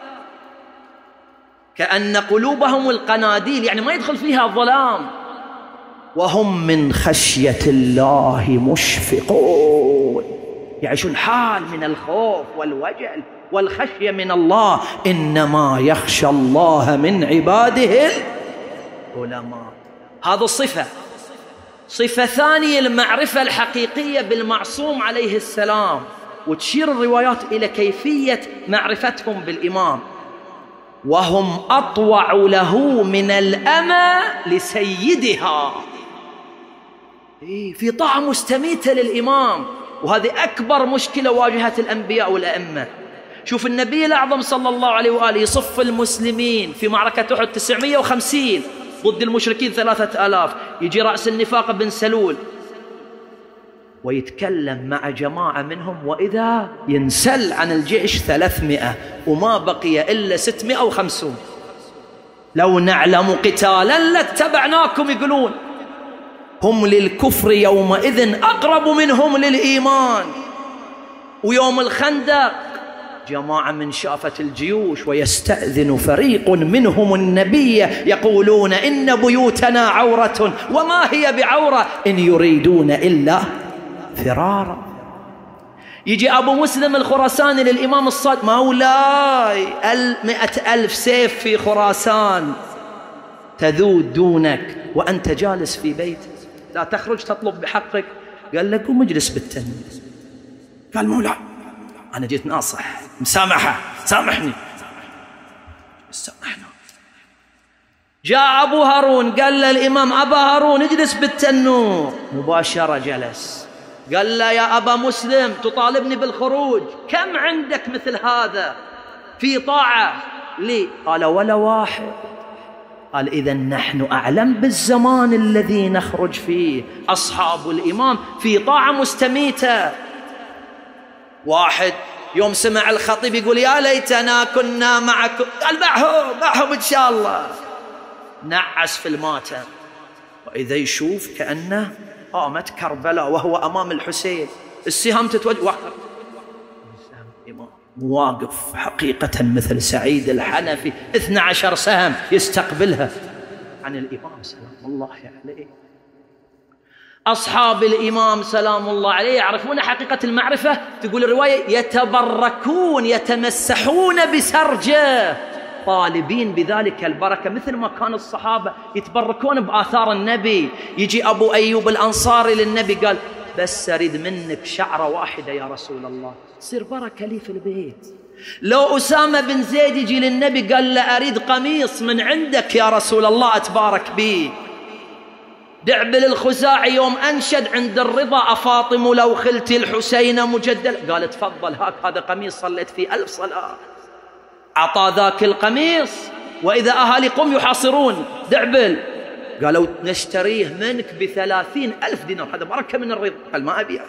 كأن قلوبهم القناديل، يعني ما يدخل فيها ظلام، وهم من خشية الله مشفقون، يعيشون حال من الخوف والوجل والخشية من الله. إنما يخشى الله من عباده العلماء. هذا الصفة. صفة ثانية المعرفة الحقيقية بالمعصوم عليه السلام، وتشير الروايات إلى كيفية معرفتهم بالإمام. وهم أطوع له من الأمة لسيدها، في طاعة مستميتة للإمام. وهذه أكبر مشكلة واجهت الأنبياء والأئمة. شوف النبي الأعظم صلى الله عليه وآله يصف المسلمين في معركة أحد تسعمائة وخمسين ضد المشركين ثلاثة آلاف، يجي رأس النفاق بن سلول ويتكلم مع جماعة منهم، وإذا ينسل عن الجيش ثلاثمائة وما بقي إلا ستمائة وخمسين. لو نعلم قتالا لاتبعناكم، يقولون هم للكفر يومئذ أقرب منهم للإيمان. ويوم الخندق جماعة من شافة الجيوش ويستأذن فريق منهم النبي يقولون إن بيوتنا عورة وما هي بعورة إن يريدون إلا فرارا. يجي أبو مسلم الخراساني للإمام الصادق: مولاي المئة ألف سيف في خراسان تذود دونك وأنت جالس في بيتك، لا تخرج تطلب بحقك. قال له: قوم اجلس بالتن. قال: مولاي أنا جيت ناصح، مسامحة، سامحني، سامحنا. جاء أبو هارون قال له الإمام: أبا هارون اجلس بالتنور. مباشرة جلس. قال له: يا أبا مسلم تطالبني بالخروج، كم عندك مثل هذا في طاعة لي؟ قال: ولا واحد. قال: إذا نحن أعلم بالزمان الذي نخرج فيه. أصحاب الإمام في طاعة مستميتة. واحد يوم سمع الخطيب يقول: يا ليتنا كنا معكم، قال: بعهم بعهم إن شاء الله. نعس في الماتم، وإذا يشوف كأنه قامت كربلاء وهو أمام الحسين، السهام تتوجه واحد الإمام مواقف حقيقة مثل سعيد الحنفي، اثنى عشر سهم يستقبلها عن الإمام سلام الله عليه. أصحاب الإمام سلام الله عليه يعرفون حقيقة المعرفة. تقول الرواية: يتبركون يتمسحون بسرجه طالبين بذلك البركة، مثل ما كان الصحابة يتبركون بآثار النبي. يجي أبو أيوب الأنصاري للنبي قال: بس أريد منك شعرة واحدة يا رسول الله تصير بركة لي في البيت. لو أسامة بن زيد يجي للنبي قال له: أريد قميص من عندك يا رسول الله أتبارك به. دعبل الخزاعي يوم أنشد عند الرضا: أفاطم لو خلت الحسين مجدل، قال: تفضل هاك هذا قميص صليت فيه ألف صلاة. أعطى ذاك القميص، وإذا أهالي قم يحاصرون دعبل قالوا: نشتريه منك بثلاثين ألف دينار، هذا بركة من الرضا. قال: ما أبيع،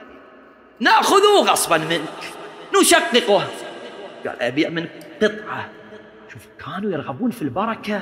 نأخذه غصبا منك نشققه. قال: أبيع منك قطعة. شوف كانوا يرغبون في البركة.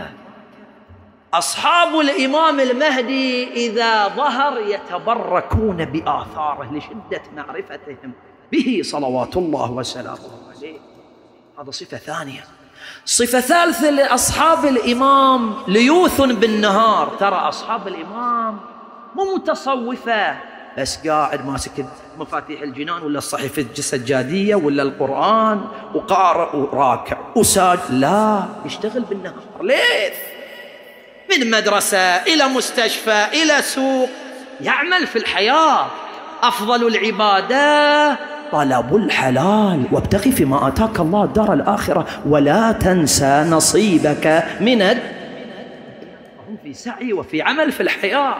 أصحاب الإمام المهدي إذا ظهر يتبركون بآثاره لشدة معرفتهم به صلوات الله وسلامه عليه. هذا صفة ثانية. صفة ثالثة لأصحاب الإمام: ليوث بالنهار. ترى أصحاب الإمام مو متصوفة بس قاعد ماسك مفاتيح الجنان ولا الصحيفة السجادية ولا القرآن وقارئ وراكع وساج، لا، يشتغل بالنهار. ليث من مدرسة إلى مستشفى إلى سوق، يعمل في الحياة. أفضل العبادة طلب الحلال، وابتغي فيما آتاك الله الدار الآخرة ولا تنسى نصيبك من الد... هم في سعي وفي عمل في الحياة.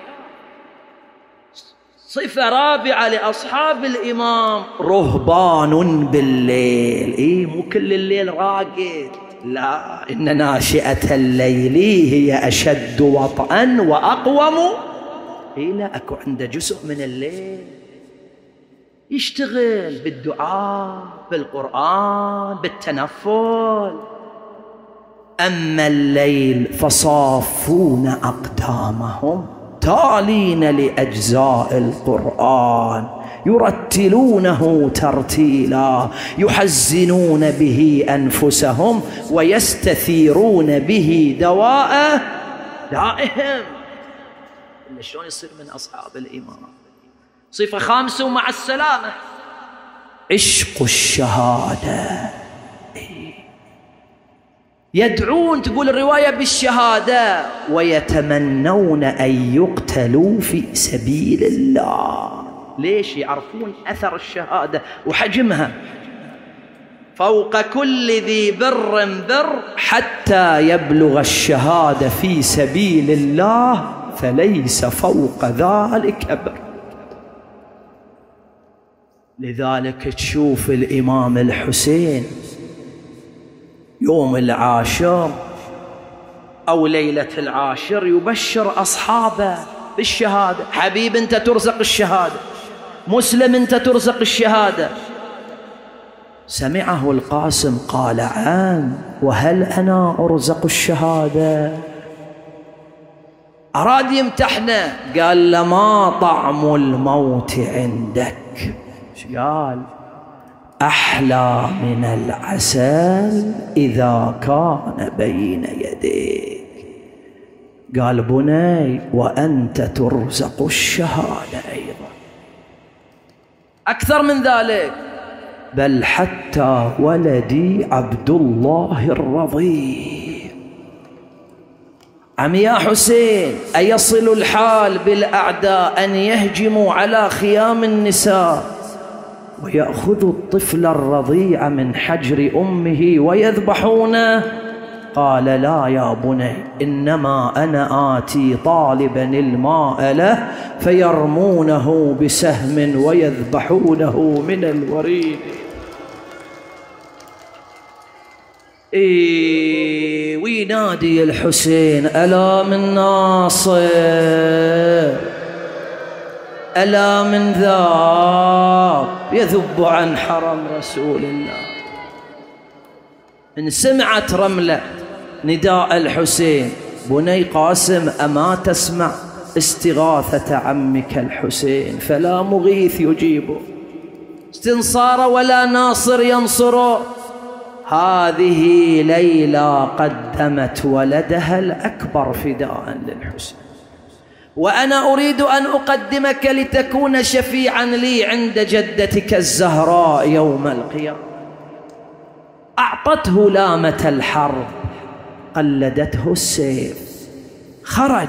صفة رابعة لأصحاب الإمام: رهبان بالليل. إيه مو كل الليل راقد، لا، إن ناشئة الليل هي أشد وطئا وأقوم. إيه لا، أكو عنده جزء من الليل يشتغل بالدعاء بالقرآن بالتنفل. أما الليل فصافون أقدامهم تالين لأجزاء القرآن يرتلونه ترتيلا يحزنون به أنفسهم ويستثيرون به دواء دائهم. شلون يصير من أصحاب الإيمان؟ صفة خامسة ومع السلامة، عشق الشهادة. يدعون، تقول الرواية، بالشهادة ويتمنون أن يقتلوا في سبيل الله. ليش؟ يعرفون أثر الشهادة وحجمها. فوق كل ذي بر بر حتى يبلغ الشهادة في سبيل الله فليس فوق ذلك بر. لذلك تشوف الإمام الحسين يوم العاشر أو ليلة العاشر يبشر أصحابه بالشهادة. حبيب أنت ترزق الشهادة، مسلم أنت ترزق الشهادة. سمعه القاسم قال عام وهل أنا أرزق الشهادة؟ أراد يمتحنه، قال لما طعم الموت عندك؟ ايش قال؟ أحلى من العسل إذا كان بين يديك. قال بني وأنت ترزق الشهادة أيضا. أكثر من ذلك، بل حتى ولدي عبد الله الرضيع. عم يا حسين، أيصل الحال بالأعداء أن يهجموا على خيام النساء ويأخذوا الطفل الرضيع من حجر أمه ويذبحونه؟ قال لا يا بني، إنما أنا آتي طالبا الماء له فيرمونه بسهم ويذبحونه من الوريد. إيه وينادي الحسين ألا من ناصر، ألا من ذاب يذب عن حرم رسول الله. من سمعت رملة نداء الحسين بني قاسم أما تسمع استغاثة عمك الحسين؟ فلا مغيث يجيبه، استنصار ولا ناصر ينصره. هذه ليلى قدمت ولدها الأكبر فداء للحسين، وأنا أريد أن أقدمك لتكون شفيعا لي عند جدتك الزهراء يوم القيامة. أعطته لامة الحرب، قلدته السيف، خرج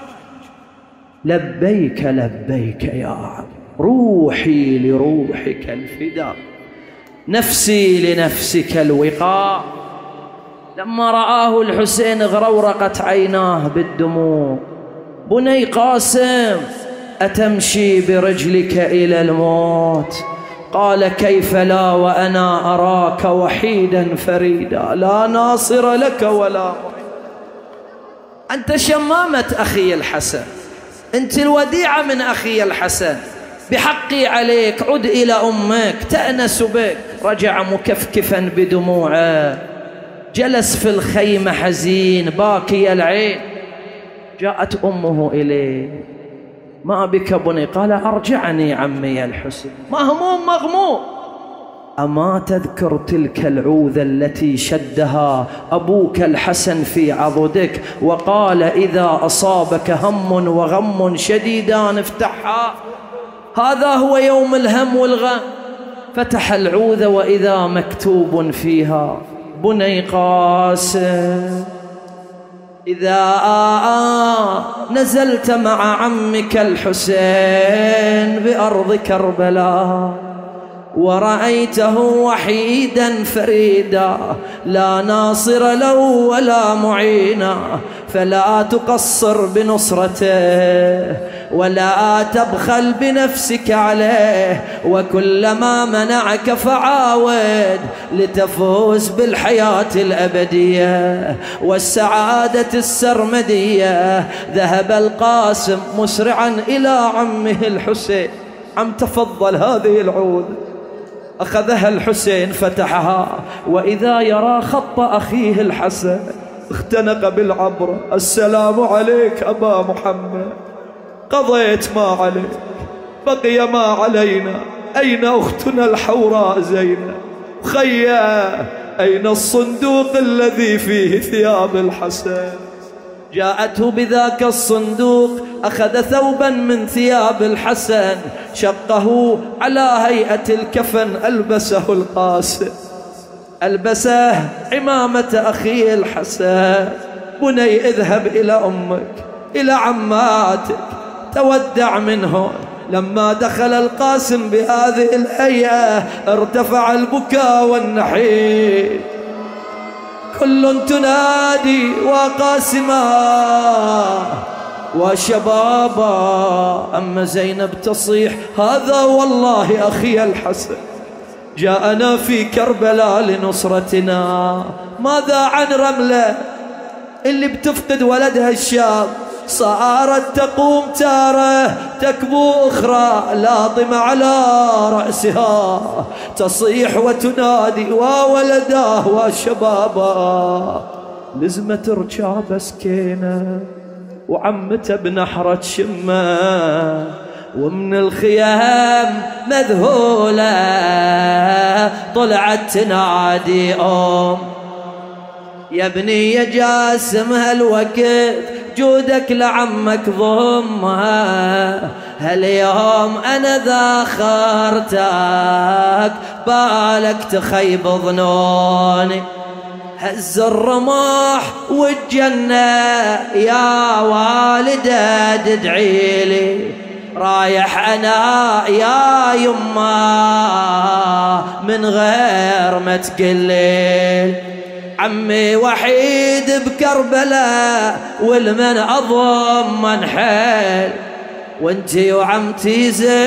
لبيك لبيك يا عبد، روحي لروحك الفداء، نفسي لنفسك الوقاء. لما رآه الحسين غرورقت عيناه بالدموع. بني قاسم أتمشي برجلك إلى الموت؟ قال كيف لا وأنا أراك وحيدا فريدا لا ناصر لك ولا معين. أنت شمامة أخي الحسن، أنت الوديعة من أخي الحسن، بحقي عليك عد إلى أمك تأنس بك. رجع مكفكفا بدموعه، جلس في الخيمة حزين باكي العين. جاءت أمه إليه، ما بك بني؟ قال أرجعني عمي الحسين. مهموم مغموم. أما تذكر تلك العوذة التي شدها أبوك الحسن في عضدك وقال إذا أصابك هم وغم شديدان افتحها؟ هذا هو يوم الهم والغم. فتح العوذة وإذا مكتوب فيها بني قاسم إذا نزلت مع عمك الحسين بأرض كربلاء ورأيته وحيدا فريدا لا ناصر له ولا معينا، فلا تقصر بنصرته ولا تبخل بنفسك عليه، وكلما منعك فعاود لتفوز بالحياة الأبدية والسعادة السرمدية. ذهب القاسم مسرعا إلى عمه الحسين. عم تفضل هذه العود. أخذها الحسين فتحها وإذا يرى خط أخيه الحسن اختنق بالعبرة. السلام عليك أبا محمد، قضيت ما عليك، بقي ما علينا. أين أختنا الحوراء زينب؟ خيا أين الصندوق الذي فيه ثياب الحسن؟ جاءته بذاك الصندوق، أخذ ثوبا من ثياب الحسن، شقه على هيئة الكفن، ألبسه القاسم، ألبسه عمامة أخيه الحسن. بني اذهب إلى أمك، إلى عماتك، تودع منه. لما دخل القاسم بهذه الهيئة ارتفع البكاء والنحيب، كل تنادي وقاسما وشبابا. أما زينب تصيح هذا والله أخي الحسن جاءنا في كربلاء لنصرتنا. ماذا عن رملة اللي بتفقد ولدها الشاب؟ صارت تقوم تاره تكبو أخرى، لاطمة على رأسها، تصيح وتنادي وولداه وشبابا. لزمت رجاب سكينة وعمته بنحرة شمه، ومن الخيام مذهولة طلعت تنادي أم يا ابني يا جاسم هالوقت جودك لعمك ضمها، هاليوم أنا ذاخرتك بالك تخيب ظنوني. هز الرماح والجنة يا والدة تدعي لي، رايح أنا يا يما من غير ما تقلل. عمي وحيد بكربلاء والمن أضم من حيل، وانتي وعمتي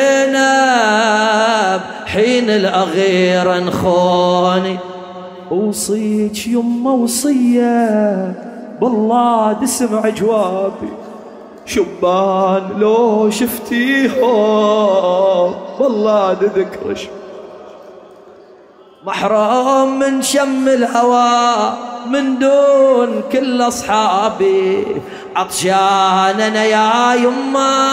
زينب حين الأغير انخوني. أوصيك يما وصية بالله تسمع جوابي، شبان لو شفتيهم والله تذكرش، محروم من شم الهوى من دون كل أصحابي. عطشان أنا يا يما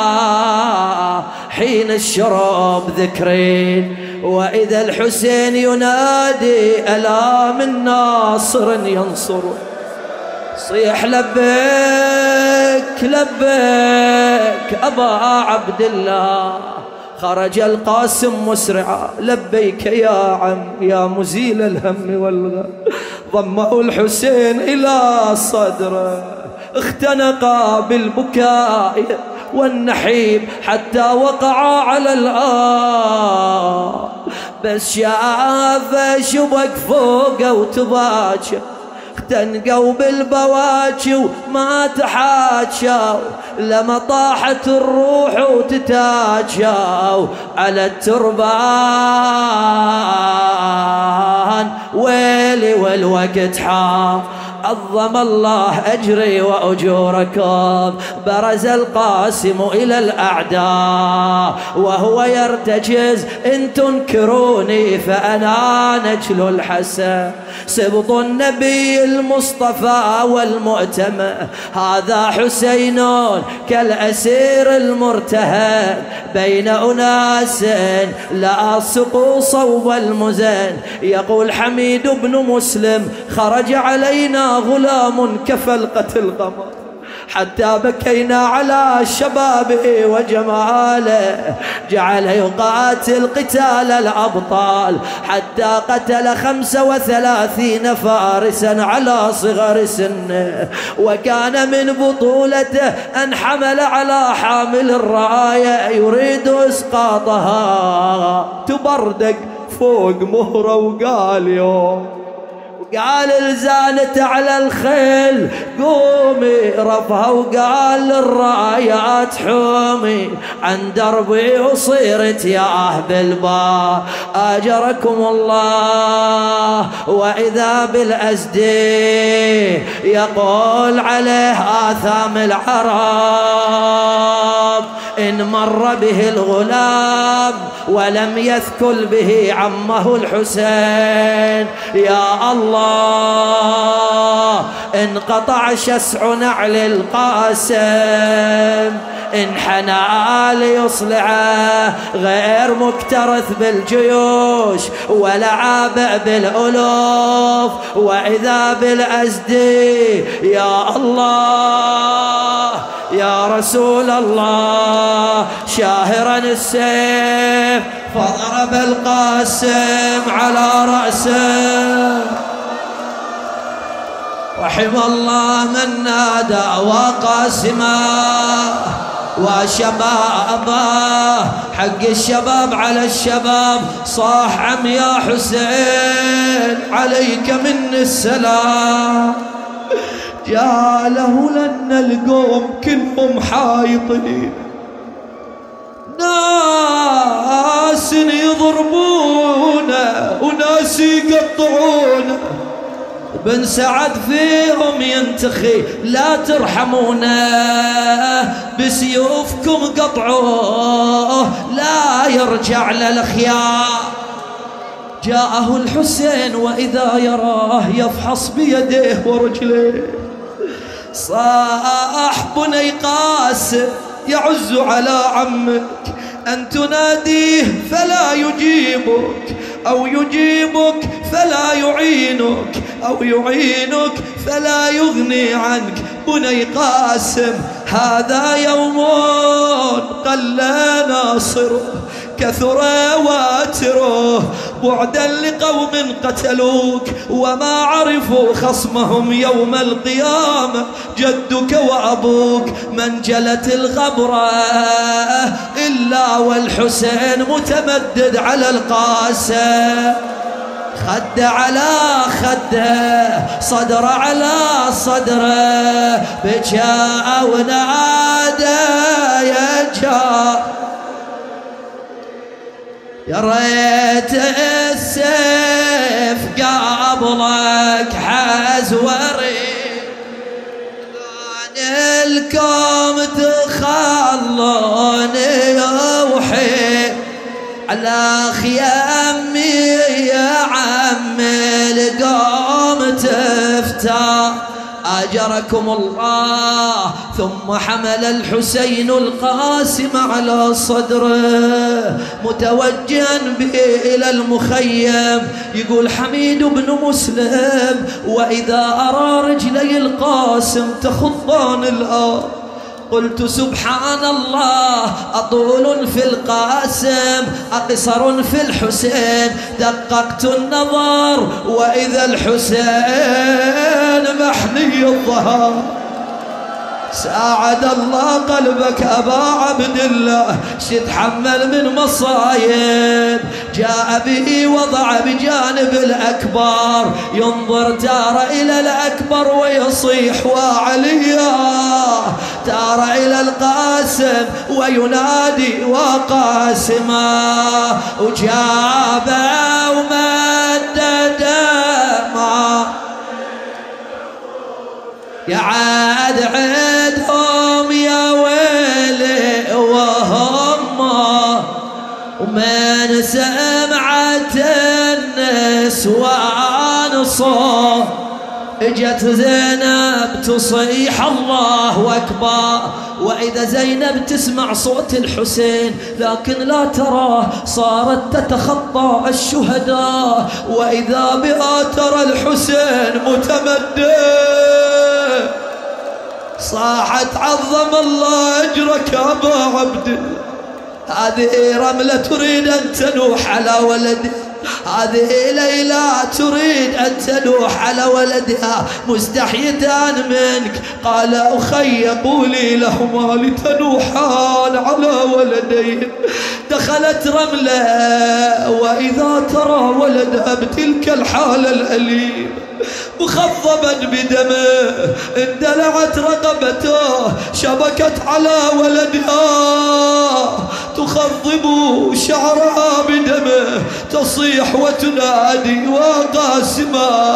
حين الشرب ذكرين، وإذا الحسين ينادي ألا من ناصر ينصر. صيح لبيك لبيك أبا عبد الله. خرج القاسم مسرعا لبيك يا عم يا مزيل الهم والغم. ضمه الحسين إلى صدره، اختنقا بالبكاء والنحيب حتى وقعا على الآب. بس شاف شبك فوقه وتباكى، اختنقوا بالبواكي وما تحاكوا، لما طاحت الروح وتتاجوا على التربان. ويلي والوقت حاف، عظم الله أجري وأجوركم. برز القاسم إلى الأعداء وهو يرتجز إن تنكروني فأنا نجل الحسن، سبط النبي المصطفى والمؤتمن. هذا حسين كالأسير المرتهن بين أناس لاصقوا صوب المزن. يقول حميد بن مسلم خرج علينا غلام كفلقة القمر حتى بكينا على شبابه وجماله. جعل يقاتل قتال الأبطال حتى قتل خمسة وثلاثين فارسا على صغر سنه. وكان من بطولته أن حمل على حامل الراية يريد إسقاطها، تبردق فوق مهره وقال يوم، قال الزانت على الخيل قومي، رفها وقال للرايات حومي، عن دربي وصيرت يا أهل البار أجركم الله. وإذا بالأزدي يقول عليه آثام العرب إن مر به الغلام ولم يثكل به عمه الحسين. يا الله انقطع شسع نعل القاسم، انحنى ليصلعه غير مكترث بالجيوش ولا عابئ بالألوف، وإذا بالأزدي يا الله يا رسول الله شاهرا السيف، فضرب القاسم على رأسه. رحم الله من نادى وقاسما وشبابه، حق الشباب على الشباب صاح عم يا حسين عليك من السلام. جاله لأن القوم كلهم حايطين، ناس يضربونه وناس يقطعونه، بن سعد فيهم ينتخي لا ترحمونه، بسيوفكم قطعوه لا يرجع للخيار. جاءه الحسين وإذا يراه يفحص بيديه ورجليه، صاح بني قاسم يعز على عمك أن تناديه فلا يجيبك، أو يجيبك فلا يعينك، أو يعينك فلا يغني عنك. بني قاسم هذا يوم قل ناصره، كثر واتره، بعدا لقوم قتلوك وما عرفوا خصمهم يوم القيامة. جدك وأبوك من جلت الغبرة إلا والحسين متمدد على القاسم، خد على خده، صدر على صدره، بجاء ونادى يا جار يا ريت السيف قبلك حزوري، الكوم تخلوني وحي على خيامي يا عمي القوم تفتح أجركم الله. ثم حمل الحسين القاسم على صدره متوجها به إلى المخيم. يقول حميد بن مسلم وإذا أرى رجلي القاسم تخضان الأرض قلت سبحان الله، أطول في القاسم أقصر في الحسين. دققت النظر وإذا الحسين محني الظهر. ساعد الله قلبك أبا عبد الله، شتحمل من مصايب. جاء به وضع بجانب الأكبر، ينظر تار إلى الأكبر ويصيح وعليا، تار إلى القاسم وينادي وقاسما، وجاب ومدد ما يعاد عدهم يا ويلي وهم، ومن سمعت النسوان صوت اجت زينب تصيح الله أكبر. وإذا زينب تسمع صوت الحسين لكن لا تراه صارت تتخطى الشهداء، وإذا بها ترى الحسين متمدد. صاحت عظم الله أجرك أبا عبد، هذه رملة تريد أن تنوح على ولدها، هذه ليلى تريد أن تنوح على ولدها، مستحيتان منك. قال أخي قولي لهما لتنوحان على ولدين. دخلت رملة وإذا ترى ولدها بتلك الحالة الأليمة مخضبا بدمه، اندلعت رقبته شبكت على ولدها تخضب شعرها بدمه، تصيح وتنادي وقاسما.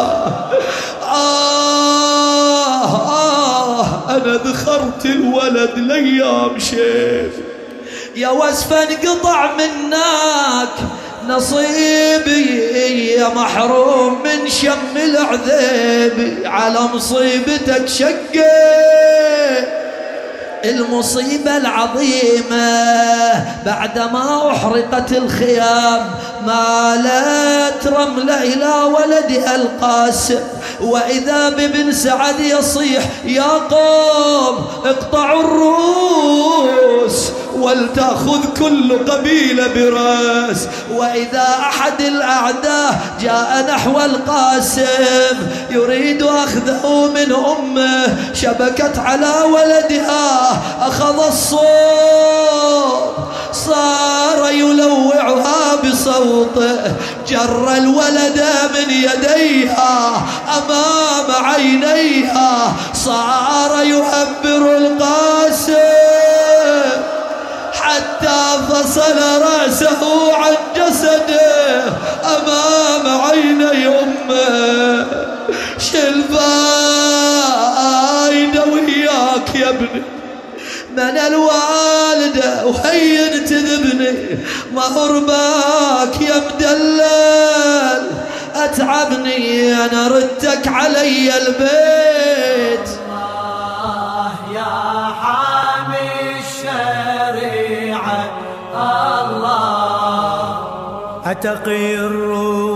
آه آه أنا ذخرت الولد لأيام شيف، يا وسفا انقطع منك نصيبي، يا محروم من شم العذيب، على مصيبتك شقي المصيبة العظيمة. بعدما أحرقت الخيام مالت رملة إلى ولدها القاسم، وإذا بابن سعد يصيح يا قوم اقطعوا الرؤوس ولتأخذ كل قبيلة براس. وإذا أحد الأعداء جاء نحو القاسم يريد أخذه من أمه، شبكت على ولدها، أخذ الصوت صار يلوعها بصوته، جر الولد من يديها أمام عينيها، صار يهبر القاسم حتى فصل رأسه عن جسده أمام عيني أمه. شل فايدة وياك يا ابني من الوالدة وهين تذبني، ما أرباك يا مدلل أتعبني، أنا ردتك علي البيت. الله يا حامي الشريعة الله أتقي الروح